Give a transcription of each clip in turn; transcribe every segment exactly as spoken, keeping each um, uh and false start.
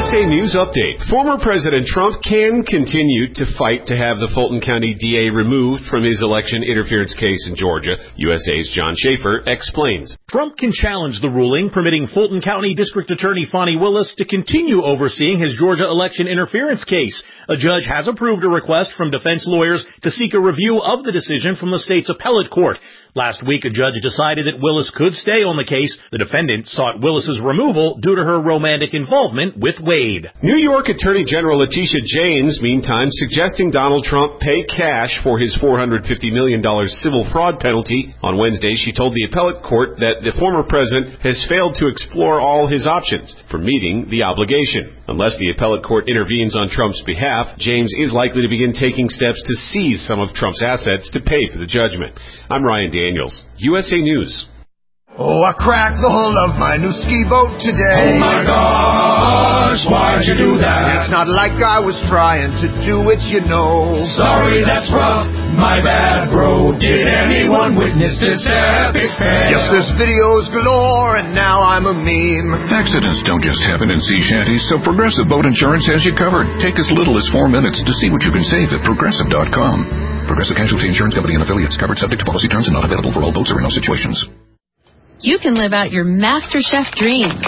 S A News Update. Former President Trump can continue to fight to have the Fulton County D A removed from his election interference case in Georgia. U S A's John Schaefer explains. Trump can challenge the ruling permitting Fulton County District Attorney Fani Willis to continue overseeing his Georgia election interference case. A judge has approved a request from defense lawyers to seek a review of the decision from the state's appellate court. Last week, a judge decided that Willis could stay on the case. The defendant sought Willis's removal due to her romantic involvement with Wade. New York Attorney General Letitia James, meantime, suggesting Donald Trump pay cash for his four hundred fifty million dollars civil fraud penalty. On Wednesday, she told the appellate court that the former president has failed to explore all his options for meeting the obligation. Unless the appellate court intervenes on Trump's behalf, James is likely to begin taking steps to seize some of Trump's assets to pay for the judgment. I'm Ryan Daniels, U S A News. Oh, I cracked the hull of my new ski boat today. Oh my gosh, why'd you do that? It's not like I was trying to do it, you know. Sorry, that's rough, my bad, bro. Did anyone witness this epic fail? Yes, there's videos galore, and now I'm a meme. Accidents don't just happen in sea shanties, so Progressive Boat Insurance has you covered. Take as little as four minutes to see what you can save at Progressive dot com. Progressive Casualty Insurance Company and affiliates, covered subject to policy terms and not available for all boats or in all situations. You can live out your Master Chef dreams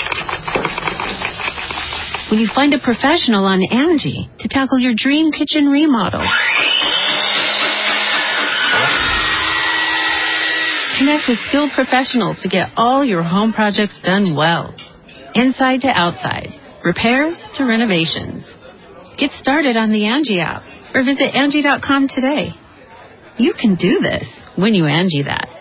when you find a professional on Angie to tackle your dream kitchen remodel. Connect with skilled professionals to get all your home projects done well. Inside to outside, repairs to renovations. Get started on the Angie app or visit Angie dot com today. You can do this when you Angie that.